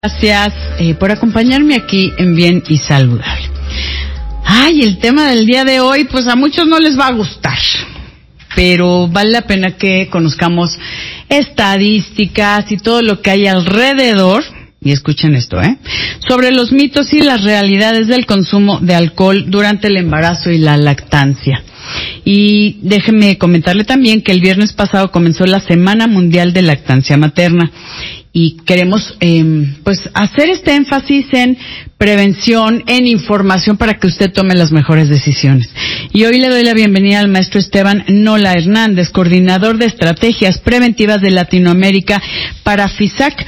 Gracias por acompañarme aquí en Bien y Saludable. Ay, el tema del día de hoy, pues a muchos no les va a gustar, pero vale la pena que conozcamos estadísticas y todo lo que hay alrededor, y escuchen esto, sobre los mitos y las realidades del consumo de alcohol durante el embarazo y la lactancia. Y déjenme comentarle también que el viernes pasado comenzó la Semana Mundial de Lactancia Materna. Y queremos pues hacer este énfasis en prevención, en información para que usted tome las mejores decisiones. Y hoy le doy la bienvenida al maestro Esteban Nola Hernández, coordinador de estrategias preventivas de Latinoamérica para FISAC.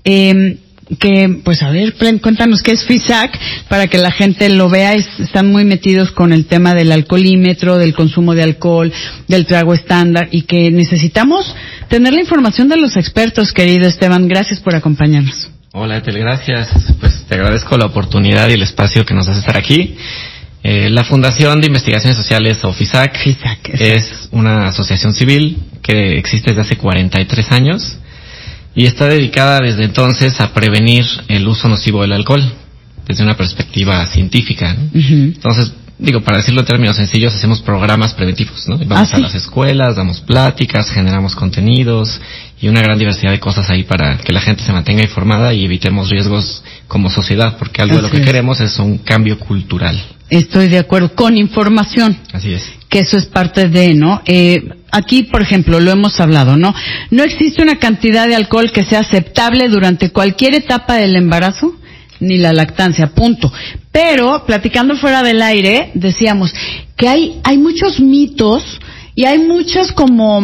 Que, pues a ver, cuéntanos qué es FISAC para que la gente lo vea. Están muy metidos con el tema del alcoholímetro, del consumo de alcohol, del trago estándar, y que necesitamos tener la información de los expertos, querido Esteban. Gracias por acompañarnos. Hola, Ethel, gracias. Pues te agradezco la oportunidad y el espacio que nos hace estar aquí. La Fundación de Investigaciones Sociales, o FISAC, es una asociación civil que existe desde hace 43 años. Y está dedicada desde entonces a prevenir el uso nocivo del alcohol, desde una perspectiva científica, ¿no? Uh-huh. Entonces, para decirlo en términos sencillos, hacemos programas preventivos, ¿no? Vamos a las escuelas, damos pláticas, generamos contenidos y una gran diversidad de cosas ahí para que la gente se mantenga informada y evitemos riesgos como sociedad, porque algo de lo que queremos es un cambio cultural. Estoy de acuerdo, con información. Así es. Que eso es parte de, ¿no? Aquí, por ejemplo, lo hemos hablado, ¿no? No existe una cantidad de alcohol que sea aceptable durante cualquier etapa del embarazo ni la lactancia, punto. Pero, platicando fuera del aire, decíamos que hay muchos mitos y hay muchas como,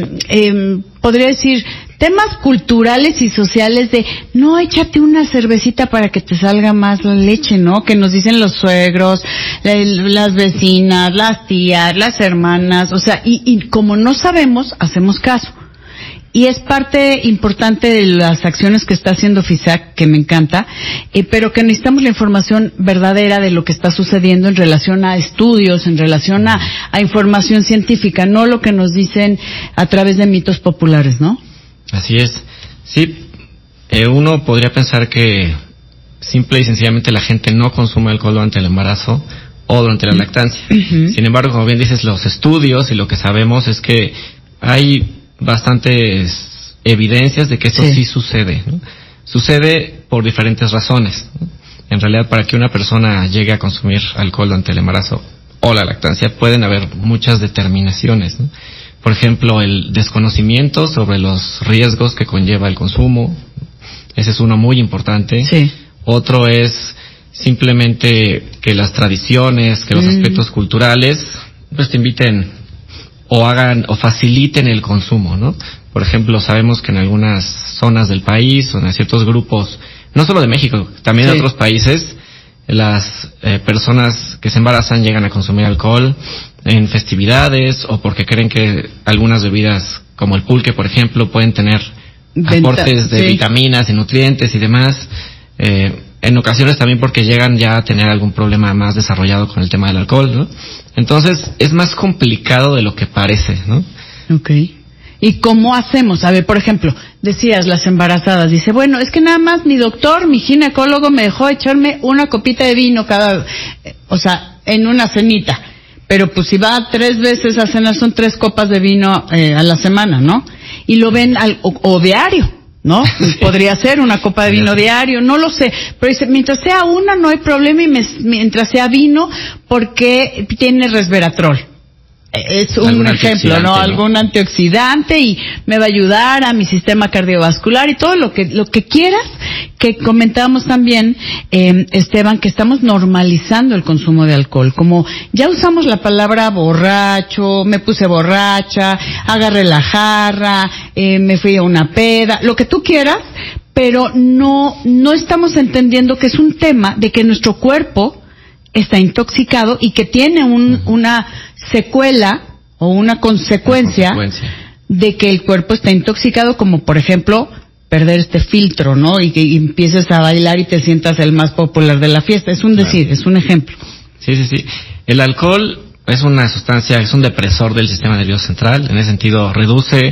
podría decir, temas culturales y sociales de, no, échate una cervecita para que te salga más la leche, ¿no? Que nos dicen los suegros, las vecinas, las tías, las hermanas, o sea, y como no sabemos, hacemos caso. Y es parte importante de las acciones que está haciendo FISAC, que me encanta, pero que necesitamos la información verdadera de lo que está sucediendo en relación a estudios, en relación a información científica, no lo que nos dicen a través de mitos populares, ¿no? Así es. Sí, uno podría pensar que simple y sencillamente la gente no consume alcohol durante el embarazo o durante la lactancia. Uh-huh. Sin embargo, como bien dices, los estudios y lo que sabemos es que hay bastantes evidencias de que esto sí sucede, ¿no? Sucede por diferentes razones, ¿no? En realidad, para que una persona llegue a consumir alcohol durante el embarazo o la lactancia, pueden haber muchas determinaciones, ¿no? Por ejemplo, el desconocimiento sobre los riesgos que conlleva el consumo. Ese es uno muy importante. Sí. Otro es simplemente que las tradiciones, que los aspectos culturales, pues te inviten o hagan o faciliten el consumo, ¿no? Por ejemplo, sabemos que en algunas zonas del país o en ciertos grupos, no solo de México, también de otros países, las personas que se embarazan llegan a consumir alcohol en festividades o porque creen que algunas bebidas como el pulque, por ejemplo, pueden tener aportes de vitaminas y nutrientes y demás. En ocasiones también porque llegan ya a tener algún problema más desarrollado con el tema del alcohol, ¿no? Entonces es más complicado de lo que parece, ¿no? Okay. ¿Y cómo hacemos? A ver, por ejemplo, decías las embarazadas, dice, bueno, es que nada más mi doctor, mi ginecólogo me dejó echarme una copita de vino en una cenita. Pero pues si va 3 veces a cenar son 3 copas de vino a la semana, ¿no? Y lo ven o diario, ¿no? Sí. Podría ser una copa de vino diario, no lo sé. Pero dice, mientras sea una no hay problema y mientras sea vino porque tiene resveratrol. Es un ejemplo, ¿no? Algún antioxidante y me va a ayudar a mi sistema cardiovascular y todo lo que quieras, que comentábamos también, Esteban, que estamos normalizando el consumo de alcohol. Como ya usamos la palabra borracho, me puse borracha, agarré la jarra, me fui a una peda, lo que tú quieras, pero no estamos entendiendo que es un tema de que nuestro cuerpo está intoxicado y que tiene una secuela o una consecuencia de que el cuerpo está intoxicado, como por ejemplo perder este filtro, ¿no? Y que empieces a bailar y te sientas el más popular de la fiesta. Es un decir, es un ejemplo. Sí. El alcohol es una sustancia, es un depresor del sistema nervioso central. En ese sentido, reduce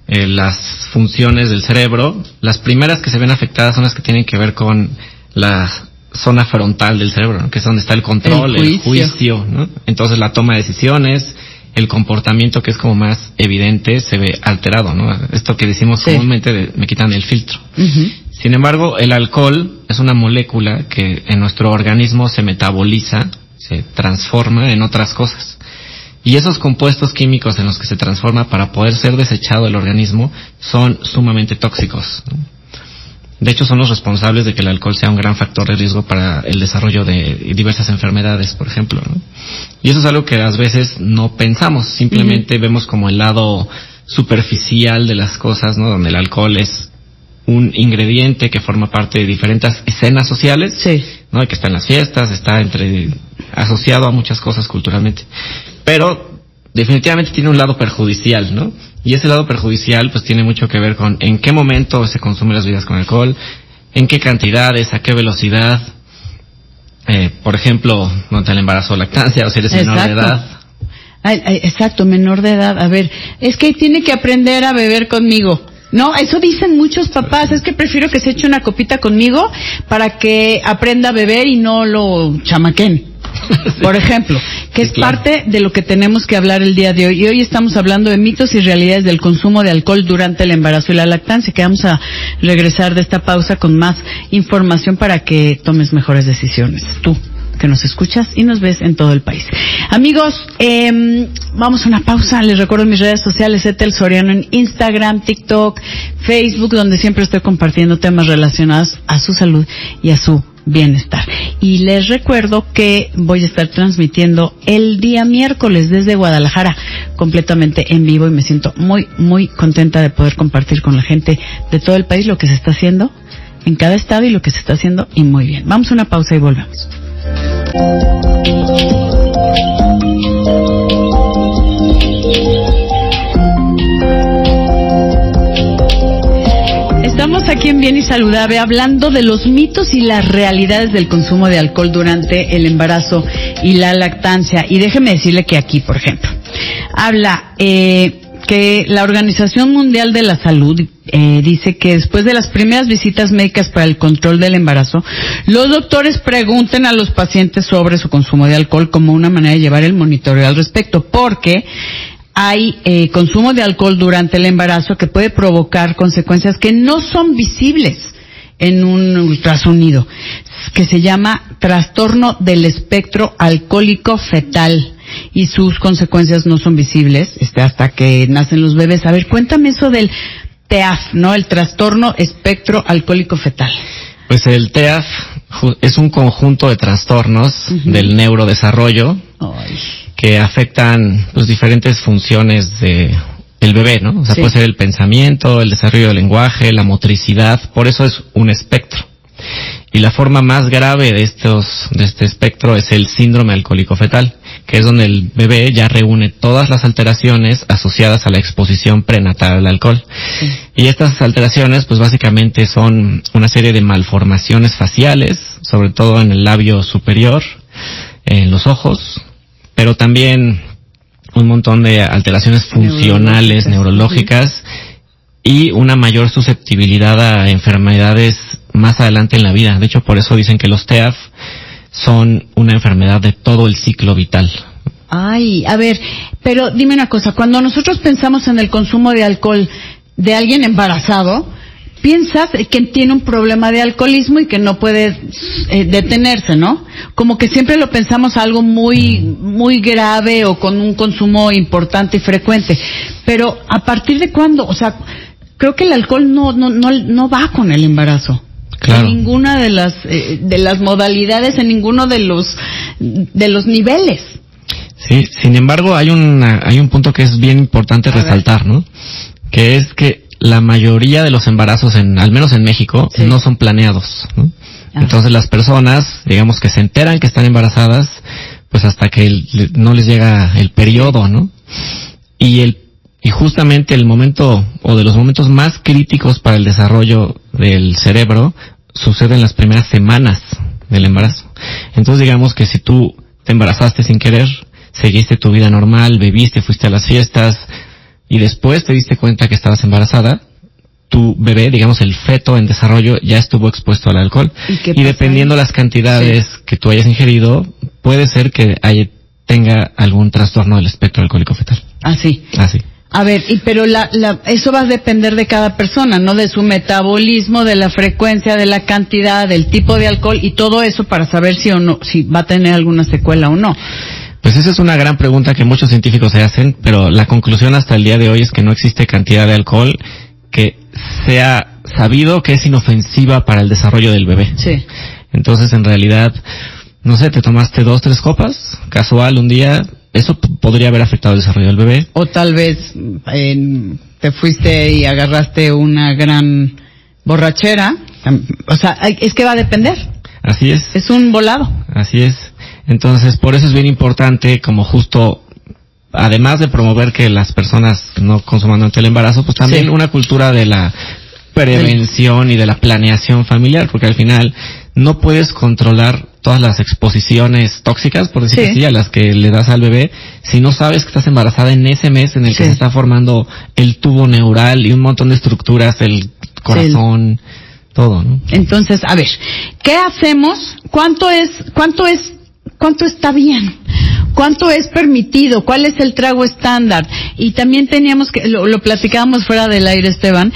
las funciones del cerebro. Las primeras que se ven afectadas son las que tienen que ver con la zona frontal del cerebro, ¿no? Que es donde está el control, el juicio, ¿no? Entonces la toma de decisiones, el comportamiento, que es como más evidente, se ve alterado, ¿no? Esto que decimos comúnmente me quitan el filtro. Sin embargo, el alcohol es una molécula que en nuestro organismo se metaboliza, se transforma en otras cosas. Y esos compuestos químicos en los que se transforma para poder ser desechado del organismo son sumamente tóxicos, ¿no? De hecho, son los responsables de que el alcohol sea un gran factor de riesgo para el desarrollo de diversas enfermedades, por ejemplo, ¿no? Y eso es algo que a veces no pensamos, simplemente vemos como el lado superficial de las cosas, ¿no? Donde el alcohol es un ingrediente que forma parte de diferentes escenas sociales, ¿no? Que está en las fiestas, está asociado a muchas cosas culturalmente. Pero definitivamente tiene un lado perjudicial, ¿no? Y ese lado perjudicial pues tiene mucho que ver con en qué momento se consumen las bebidas con alcohol, en qué cantidades, a qué velocidad, por ejemplo, durante el embarazo o lactancia, o si eres menor de edad. Exacto, menor de edad. A ver, es que tiene que aprender a beber conmigo. No, eso dicen muchos papás, es que prefiero que se eche una copita conmigo para que aprenda a beber y no lo chamaquen. Por ejemplo, que es parte de lo que tenemos que hablar el día de hoy. Y hoy estamos hablando de mitos y realidades del consumo de alcohol durante el embarazo y la lactancia, que vamos a regresar de esta pausa con más información para que tomes mejores decisiones. Tú, que nos escuchas y nos ves en todo el país. Amigos, vamos a una pausa. Les recuerdo mis redes sociales, Ethel Soriano en Instagram, TikTok, Facebook, donde siempre estoy compartiendo temas relacionados a su salud y a su bienestar. Y les recuerdo que voy a estar transmitiendo el día miércoles desde Guadalajara, completamente en vivo, y me siento muy, muy contenta de poder compartir con la gente de todo el país lo que se está haciendo en cada estado y lo que se está haciendo, y muy bien. Vamos a una pausa y volvemos. Estamos aquí en Bien y Saludable hablando de los mitos y las realidades del consumo de alcohol durante el embarazo y la lactancia. Y déjeme decirle que aquí, por ejemplo, habla que la Organización Mundial de la Salud dice que después de las primeras visitas médicas para el control del embarazo, los doctores pregunten a los pacientes sobre su consumo de alcohol como una manera de llevar el monitoreo al respecto, porque hay consumo de alcohol durante el embarazo que puede provocar consecuencias que no son visibles en un ultrasonido, que se llama trastorno del espectro alcohólico fetal, y sus consecuencias no son visibles hasta que nacen los bebés. A ver, cuéntame eso del TEAF, ¿no? El trastorno espectro alcohólico fetal. Pues el TEAF es un conjunto de trastornos del neurodesarrollo que afectan las diferentes funciones del bebé, ¿no? O sea, puede ser el pensamiento, el desarrollo del lenguaje, la motricidad, por eso es un espectro. Y la forma más grave de este espectro es el síndrome alcohólico fetal, que es donde el bebé ya reúne todas las alteraciones asociadas a la exposición prenatal al alcohol. Y estas alteraciones, pues básicamente son una serie de malformaciones faciales, sobre todo en el labio superior, en los ojos, pero también un montón de alteraciones funcionales, neurológicas, y una mayor susceptibilidad a enfermedades más adelante en la vida. De hecho, por eso dicen que los TEAF son una enfermedad de todo el ciclo vital. Ay, a ver, pero dime una cosa, cuando nosotros pensamos en el consumo de alcohol de alguien embarazado, piensas que tiene un problema de alcoholismo y que no puede detenerse, ¿no? Como que siempre lo pensamos algo muy, muy grave o con un consumo importante y frecuente. Pero, ¿a partir de cuándo? O sea, creo que el alcohol no va con el embarazo. Claro. En ninguna de las modalidades, en ninguno de los niveles. Sí, sin embargo, hay un punto que es bien importante resaltar, ¿no? Que es que la mayoría de los embarazos, al menos en México, no son planeados, ¿no? Entonces las personas, digamos que se enteran que están embarazadas, pues hasta que no les llega el periodo, ¿no? Y justamente el momento, o de los momentos más críticos para el desarrollo del cerebro, sucede en las primeras semanas del embarazo. Entonces digamos que si tú te embarazaste sin querer, seguiste tu vida normal, bebiste, fuiste a las fiestas, y después te diste cuenta que estabas embarazada, tu bebé, digamos el feto en desarrollo, ya estuvo expuesto al alcohol. Y dependiendo las cantidades que tú hayas ingerido, puede ser que tenga algún trastorno del espectro alcohólico fetal. Así. Así. A ver, pero eso va a depender de cada persona, ¿no? De su metabolismo, de la frecuencia, de la cantidad, del tipo de alcohol y todo eso para saber si o no, si va a tener alguna secuela o no. Pues esa es una gran pregunta que muchos científicos se hacen, pero la conclusión hasta el día de hoy es que no existe cantidad de alcohol que sea sabido que es inofensiva para el desarrollo del bebé. Sí. Entonces, en realidad, no sé, te tomaste 2, 3 copas, casual, un día, eso podría haber afectado el desarrollo del bebé. O tal vez te fuiste y agarraste una gran borrachera. O sea, es que va a depender. Así es. Es un volado. Así es. Entonces, por eso es bien importante, como justo, además de promover que las personas no consuman durante el embarazo, pues también una cultura de la prevención y de la planeación familiar, porque al final no puedes controlar todas las exposiciones tóxicas, por decirlo así, a las que le das al bebé, si no sabes que estás embarazada en ese mes en el que se está formando el tubo neural y un montón de estructuras, el corazón, todo, ¿no? Entonces, a ver, ¿qué hacemos? ¿Cuánto está bien? ¿Cuánto es permitido? ¿Cuál es el trago estándar? Y también teníamos que, lo platicábamos fuera del aire, Esteban,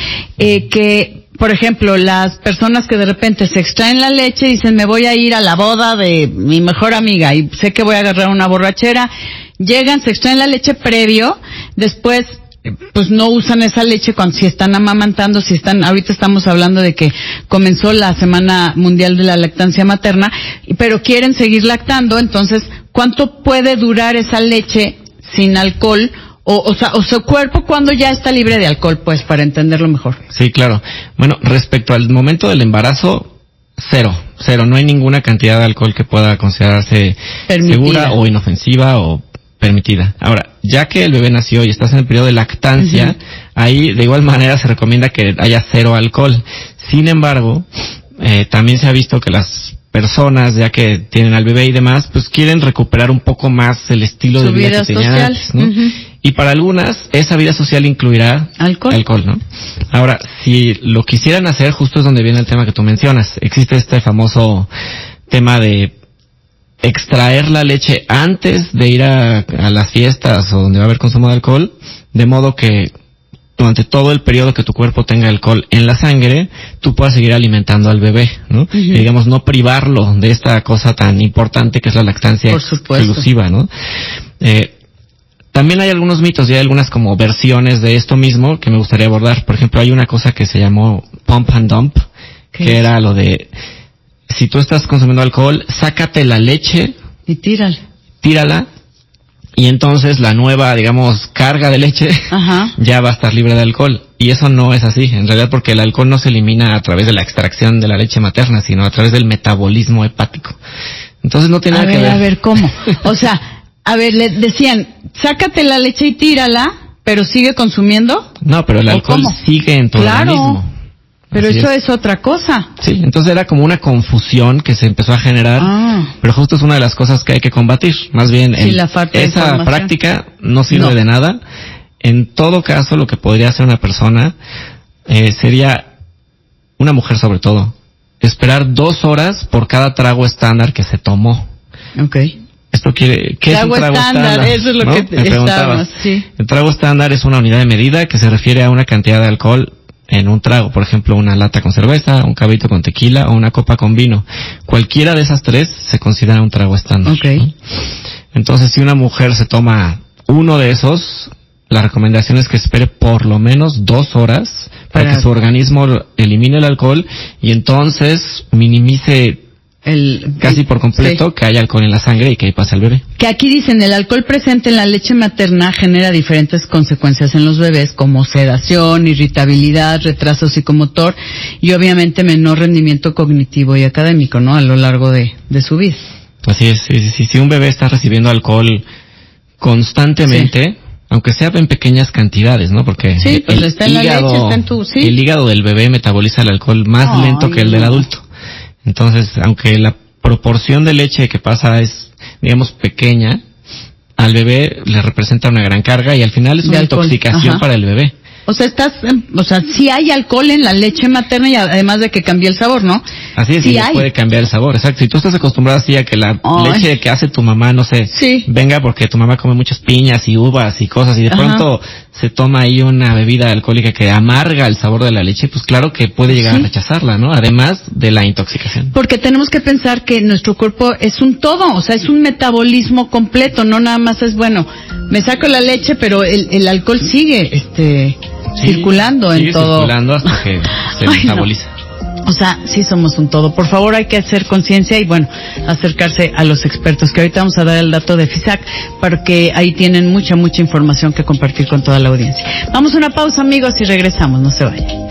que, por ejemplo, las personas que de repente se extraen la leche y dicen, me voy a ir a la boda de mi mejor amiga y sé que voy a agarrar una borrachera, llegan, se extraen la leche previo, después pues no usan esa leche cuando si están amamantando, ahorita estamos hablando de que comenzó la Semana Mundial de la Lactancia Materna, pero quieren seguir lactando, entonces, ¿cuánto puede durar esa leche sin alcohol? O su cuerpo cuando ya está libre de alcohol, pues, para entenderlo mejor. Sí, claro. Bueno, respecto al momento del embarazo, cero. No hay ninguna cantidad de alcohol que pueda considerarse segura o inofensiva o permitida. Ahora, ya que el bebé nació y estás en el periodo de lactancia, ahí de igual manera se recomienda que haya 0 alcohol. Sin embargo, también se ha visto que las personas, ya que tienen al bebé y demás, pues quieren recuperar un poco más el estilo de vida que tenían antes, ¿no? Y para algunas, esa vida social incluirá alcohol, ¿no? Ahora, si lo quisieran hacer, justo es donde viene el tema que tú mencionas. Existe este famoso tema de extraer la leche antes de ir a las fiestas o donde va a haber consumo de alcohol, de modo que durante todo el periodo que tu cuerpo tenga alcohol en la sangre, tú puedas seguir alimentando al bebé, ¿no? Y digamos, no privarlo de esta cosa tan importante que es la lactancia exclusiva, ¿no? También hay algunos mitos y hay algunas como versiones de esto mismo que me gustaría abordar. Por ejemplo, hay una cosa que se llamó pump and dump, que era lo de, si tú estás consumiendo alcohol, sácate la leche y tírala, y entonces la nueva, digamos, carga de leche ya va a estar libre de alcohol. Y eso no es así, en realidad, porque el alcohol no se elimina a través de la extracción de la leche materna, sino a través del metabolismo hepático. Entonces no tiene nada que ver. A ver, ¿cómo? O sea, a ver, le decían, sácate la leche y tírala, pero sigue consumiendo. No, pero el alcohol sigue en tu organismo. Pero eso es otra cosa. Sí, entonces era como una confusión que se empezó a generar, pero justo es una de las cosas que hay que combatir. Más bien, esa práctica no sirve de nada. En todo caso, lo que podría hacer una persona sería, una mujer sobre todo, esperar 2 horas por cada trago estándar que se tomó. Esto quiere, ¿qué es un trago estándar? Eso es lo que te preguntabas. Sí. El trago estándar es una unidad de medida que se refiere a una cantidad de alcohol en un trago, por ejemplo, una lata con cerveza, un cabito con tequila o una copa con vino. Cualquiera de esas 3 se considera un trago estándar, ¿no? Entonces, si una mujer se toma uno de esos, la recomendación es que espere por lo menos 2 horas para que su organismo elimine el alcohol y entonces minimice casi por completo que haya alcohol en la sangre y que ahí pase al bebé. Que aquí dicen, el alcohol presente en la leche materna genera diferentes consecuencias en los bebés, como sedación, irritabilidad, retraso psicomotor y obviamente menor rendimiento cognitivo y académico, ¿no? A lo largo de su vida. Así es. Si un bebé está recibiendo alcohol constantemente, aunque sea en pequeñas cantidades, ¿no? Porque el hígado del bebé metaboliza el alcohol más lento que el del adulto. Entonces, aunque la proporción de leche que pasa es, digamos, pequeña, al bebé le representa una gran carga y al final es una intoxicación para el bebé. O sea, sí hay alcohol en la leche materna y además de que cambia el sabor, ¿no? Así es, sí puede cambiar el sabor, exacto. Si tú estás acostumbrado así a que la leche que hace tu mamá, no sé, venga porque tu mamá come muchas piñas y uvas y cosas y de pronto se toma ahí una bebida alcohólica que amarga el sabor de la leche, pues claro que puede llegar a rechazarla, ¿no? Además de la intoxicación. Porque tenemos que pensar que nuestro cuerpo es un todo, o sea, es un metabolismo completo, no nada más es, bueno, me saco la leche, pero el alcohol sigue, circulando en todo. Circulando hasta que se metaboliza. No. O sea, sí somos un todo. Por favor, hay que hacer conciencia y, bueno, acercarse a los expertos, que ahorita vamos a dar el dato de FISAC, porque ahí tienen mucha información que compartir con toda la audiencia. Vamos a una pausa, amigos, y regresamos. No se vayan.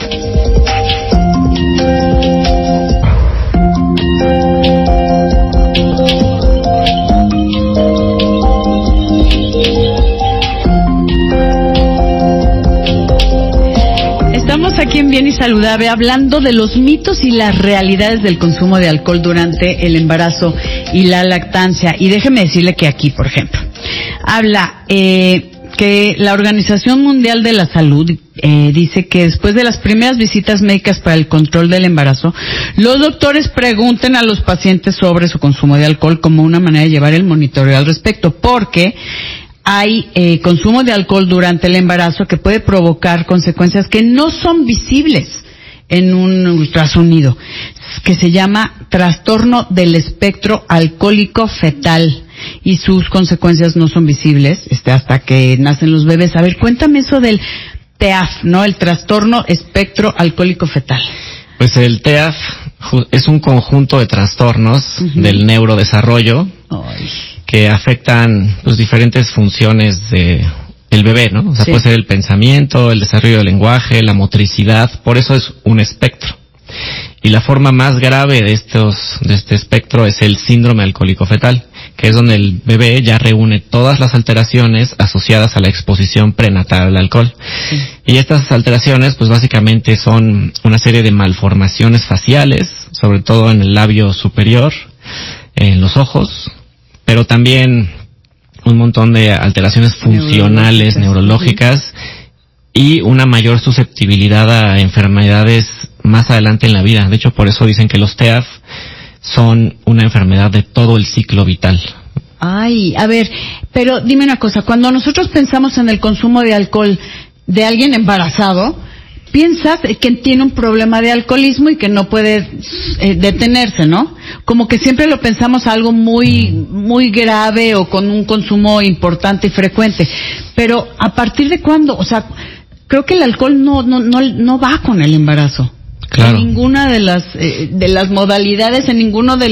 Aquí en Bien y Saludable, hablando de los mitos y las realidades del consumo de alcohol durante el embarazo y la lactancia. Y déjeme decirle que aquí, por ejemplo, habla que la Organización Mundial de la Salud dice que después de las primeras visitas médicas para el control del embarazo, los doctores pregunten a los pacientes sobre su consumo de alcohol como una manera de llevar el monitoreo al respecto, porque hay consumo de alcohol durante el embarazo que puede provocar consecuencias que no son visibles en un ultrasonido, que se llama trastorno del espectro alcohólico fetal, y sus consecuencias no son visibles hasta que nacen los bebés. A ver, cuéntame eso del TEAF, ¿no? El trastorno espectro alcohólico fetal. Pues el TEAF es un conjunto de trastornos del neurodesarrollo que afectan pues diferentes funciones de el bebé, ¿no? O sea, puede ser el pensamiento, el desarrollo del lenguaje, la motricidad, por eso es un espectro. Y la forma más grave de este espectro es el síndrome alcohólico fetal, que es donde el bebé ya reúne todas las alteraciones asociadas a la exposición prenatal al alcohol. Y estas alteraciones, pues básicamente son una serie de malformaciones faciales, sobre todo en el labio superior, en los ojos, pero también un montón de alteraciones funcionales, neurológicas, y una mayor susceptibilidad a enfermedades más adelante en la vida. De hecho, por eso dicen que los TEAF son una enfermedad de todo el ciclo vital. Ay, a ver, pero dime una cosa, cuando nosotros pensamos en el consumo de alcohol de alguien embarazado, piensas que tiene un problema de alcoholismo y que no puede detenerse, ¿no? Como que siempre lo pensamos algo muy grave o con un consumo importante y frecuente. Pero ¿a partir de cuándo? O sea, creo que el alcohol no va con el embarazo. Claro. En ninguna de las modalidades, en ninguno de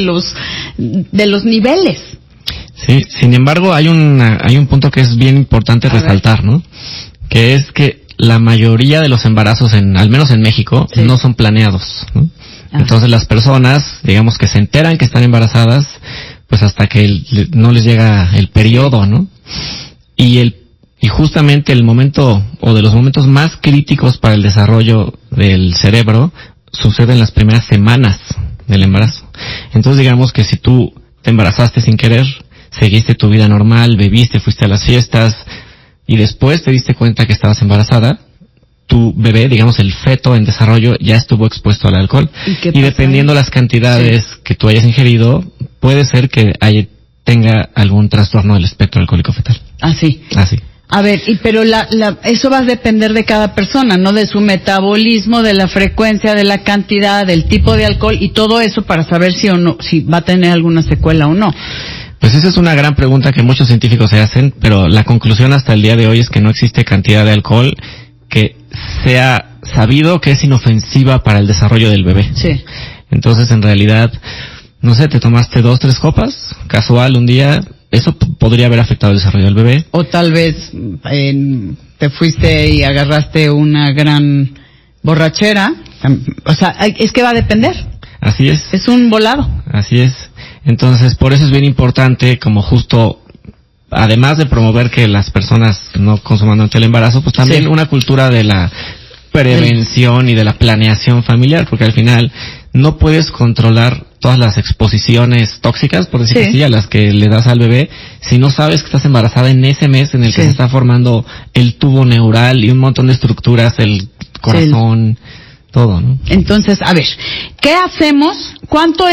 los niveles. Sí, sin embargo, hay un punto que es bien importante resaltar, ¿no? Que es que la mayoría de los embarazos, al menos en México, no son planeados, ¿no? Entonces las personas, digamos que se enteran que están embarazadas, pues hasta que no les llega el periodo, ¿no? Y justamente el momento, o de los momentos más críticos para el desarrollo del cerebro, sucede en las primeras semanas del embarazo. Entonces digamos que si tú te embarazaste sin querer, seguiste tu vida normal, bebiste, fuiste a las fiestas, y después te diste cuenta que estabas embarazada, tu bebé, digamos el feto en desarrollo, ya estuvo expuesto al alcohol. Y dependiendo las cantidades que tú hayas ingerido, puede ser que tenga algún trastorno del espectro alcohólico fetal. Así. A ver, pero eso va a depender de cada persona, ¿no? De su metabolismo, de la frecuencia, de la cantidad, del tipo de alcohol y todo eso para saber si va a tener alguna secuela o no. Pues esa es una gran pregunta que muchos científicos se hacen, pero la conclusión hasta el día de hoy es que no existe cantidad de alcohol que sea sabido que es inofensiva para el desarrollo del bebé. Sí. Entonces, en realidad, no sé, te tomaste 2-3 copas, casual, un día, eso podría haber afectado el desarrollo del bebé. O tal vez te fuiste y agarraste una gran borrachera. O sea, es que va a depender. Así es. Es un volado. Así es. Entonces, por eso es bien importante, como justo, además de promover que las personas no consuman durante el embarazo, pues también una cultura de la prevención y de la planeación familiar, porque al final no puedes controlar todas las exposiciones tóxicas, por decir así, a las que le das al bebé, si no sabes que estás embarazada en ese mes en el que se está formando el tubo neural y un montón de estructuras, el corazón, todo, ¿no? Entonces, a ver, ¿qué hacemos? ¿Cuánto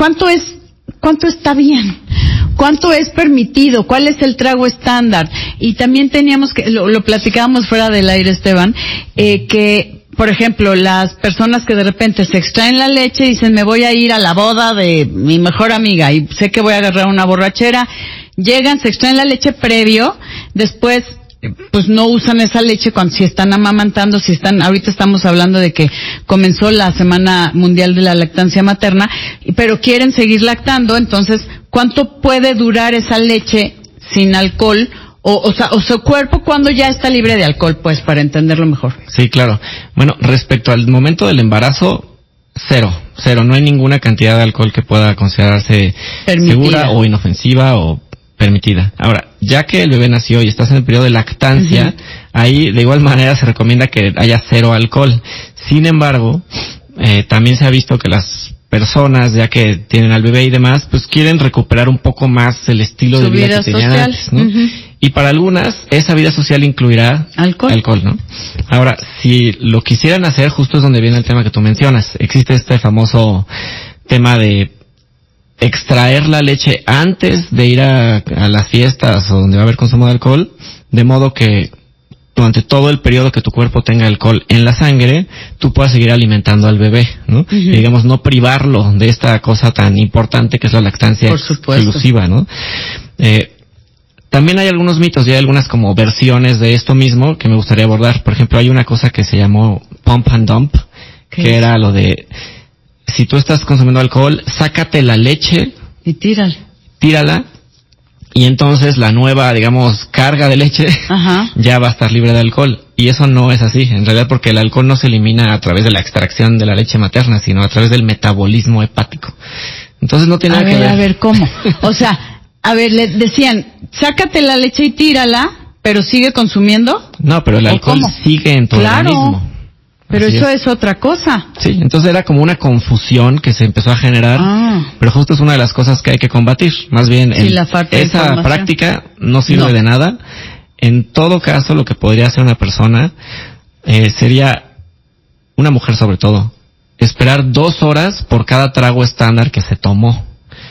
está bien? ¿Cuánto es permitido? ¿Cuál es el trago estándar? Y también teníamos que, lo platicábamos fuera del aire, Esteban, que, por ejemplo, las personas que de repente se extraen la leche y dicen, me voy a ir a la boda de mi mejor amiga y sé que voy a agarrar una borrachera, llegan, se extraen la leche previo, después pues no usan esa leche cuando si están amamantando, ahorita estamos hablando de que comenzó la Semana Mundial de la Lactancia Materna, pero quieren seguir lactando, entonces, ¿cuánto puede durar esa leche sin alcohol? O su cuerpo cuando ya está libre de alcohol, pues, para entenderlo mejor. Sí, claro. Bueno, respecto al momento del embarazo, cero. No hay ninguna cantidad de alcohol que pueda considerarse segura o inofensiva o permitida. Ahora, ya que el bebé nació y estás en el periodo de lactancia, ahí de igual manera se recomienda que haya cero alcohol. Sin embargo, también se ha visto que las personas, ya que tienen al bebé y demás, pues quieren recuperar un poco más el estilo de vida que tenían antes, ¿no? Y para algunas, esa vida social incluirá alcohol, ¿no? Ahora, si lo quisieran hacer, justo es donde viene el tema que tú mencionas. Existe este famoso tema de extraer la leche antes de ir a las fiestas o donde va a haber consumo de alcohol, de modo que durante todo el periodo que tu cuerpo tenga alcohol en la sangre, tú puedas seguir alimentando al bebé, ¿no? Y digamos, no privarlo de esta cosa tan importante que es la lactancia exclusiva, ¿no? También hay algunos mitos y hay algunas como versiones de esto mismo que me gustaría abordar. Por ejemplo, hay una cosa que se llamó pump and dump, que era lo de, si tú estás consumiendo alcohol, sácate la leche y tírala, y entonces la nueva, digamos, carga de leche ya va a estar libre de alcohol. Y eso no es así, en realidad, porque el alcohol no se elimina a través de la extracción de la leche materna, sino a través del metabolismo hepático. Entonces no tiene nada que ver. A ver, ¿cómo? O sea, a ver, le decían, sácate la leche y tírala, pero sigue consumiendo. No, pero el alcohol sigue en tu organismo. Pero así eso es otra cosa. Sí, entonces era como una confusión que se empezó a generar, pero justo es una de las cosas que hay que combatir. Más bien, esa práctica no sirve de nada. En todo caso, lo que podría hacer una persona sería, una mujer sobre todo, esperar 2 horas por cada trago estándar que se tomó.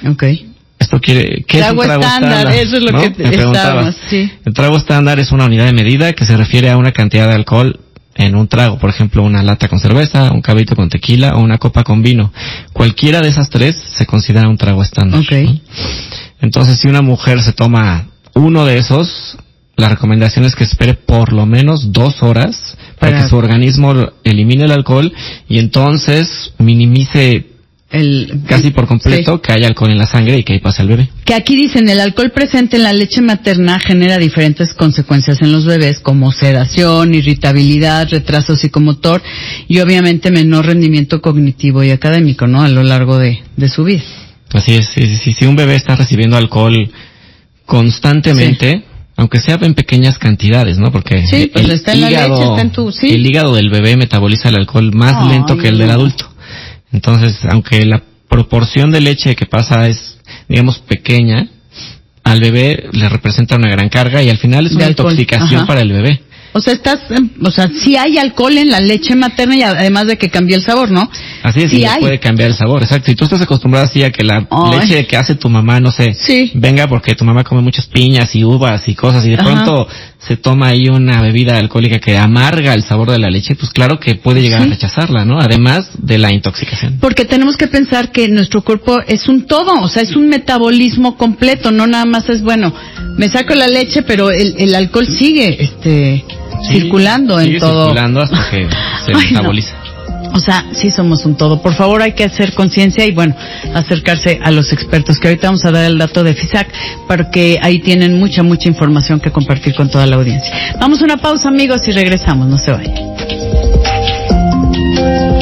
Esto quiere, ¿qué es un trago estándar? Eso es lo, ¿no?, que estábamos, sí. El trago estándar es una unidad de medida que se refiere a una cantidad de alcohol en un trago. Por ejemplo, una lata con cerveza, un caballito con tequila o una copa con vino. Cualquiera de esas 3 se considera un trago estándar, ¿no? Entonces, si una mujer se toma uno de esos, la recomendación es que espere por lo menos 2 horas para que su organismo elimine el alcohol y entonces minimice casi por completo que haya alcohol en la sangre y que ahí pase al bebé. Que aquí dicen, el alcohol presente en la leche materna genera diferentes consecuencias en los bebés, como sedación, irritabilidad, retraso psicomotor y obviamente menor rendimiento cognitivo y académico, ¿no?, a lo largo de su vida. Así es, si un bebé está recibiendo alcohol constantemente, aunque sea en pequeñas cantidades, ¿no? Porque pues está en la leche, está en tu, el hígado del bebé metaboliza el alcohol más lento que el del adulto. Entonces, aunque la proporción de leche que pasa es, digamos, pequeña, al bebé le representa una gran carga y al final es una intoxicación para el bebé. O sea, sí hay alcohol en la leche materna y además de que cambia el sabor, ¿no? Así es, sí puede cambiar el sabor, exacto. Si tú estás acostumbrada así a que la leche que hace tu mamá, no sé, venga porque tu mamá come muchas piñas y uvas y cosas y de pronto se toma ahí una bebida alcohólica que amarga el sabor de la leche, pues claro que puede llegar a rechazarla, ¿no? Además de la intoxicación. Porque tenemos que pensar que nuestro cuerpo es un todo, o sea, es un metabolismo completo, no nada más es, bueno, me saco la leche, pero el alcohol sigue, circulando en todo. Circulando hasta que se metaboliza. No. O sea, sí somos un todo. Por favor, hay que hacer conciencia y, bueno, acercarse a los expertos, que ahorita vamos a dar el dato de FISAC, porque ahí tienen mucha información que compartir con toda la audiencia. Vamos a una pausa, amigos, y regresamos. No se vayan.